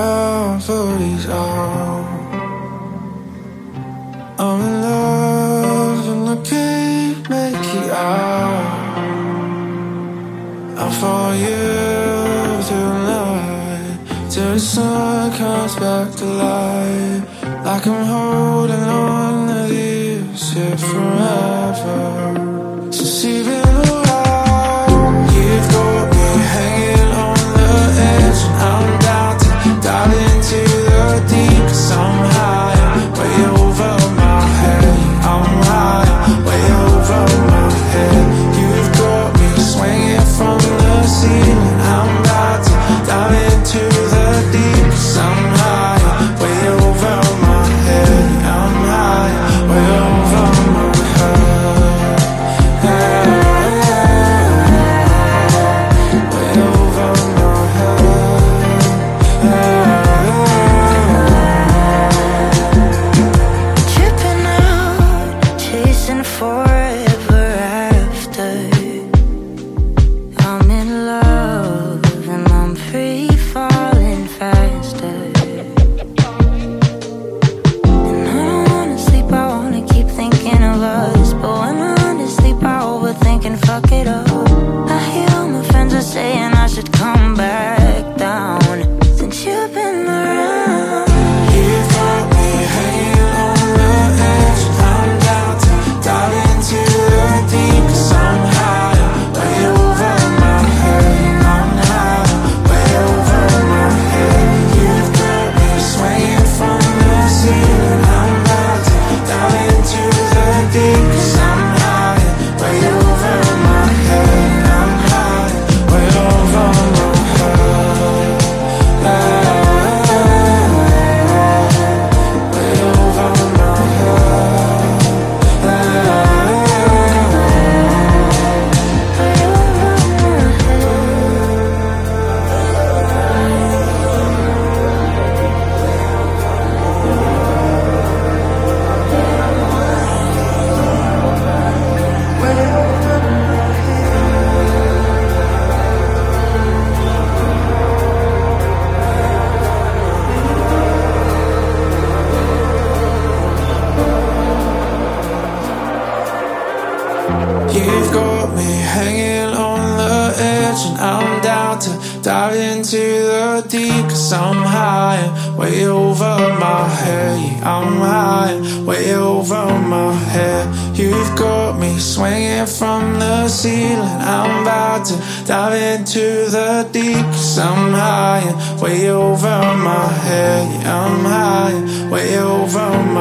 gravity's out. I'm in love and I can't make it out. I'll follow you tonight till the sun comes back to life. Like I'm holding on to this shit forever. Since you've been around, you've got me hanging on the edge, and I'm down to dive into the deep. 'Cause I'm high, way over my head. I'm high, way over my head. You've got me swinging from the ceiling. I'm about to dive into the deep. 'Cause I'm high, way over my head. I'm high, way over my head. Way over my head. Tripping out, chasing forever after. I'm in love and I'm free falling faster. And I don't wanna sleep, I wanna keep thinking of us. But when I undersleep, I overthink and fuck it up. I hear all my friends are saying I should come back down. Since you've been around, You've got me hanging on the edge, and I'm down to dive into the deep. 'Cause I'm high, way over my head. I'm high, way over my head. You've got me swinging from the ceiling. I'm about to dive into the deep. 'Cause I'm high, way over my head. I'm high, way over my head. Way over my head. You've got me hanging on the edge, and I'm down to dive into the deep. 'Cause I'm high, way over my head. Yeah, I'm high, way over my head. You've got me swinging from the ceiling. I'm about to dive into the deep. 'Cause I'm high, way over my head. Yeah, I'm high, way over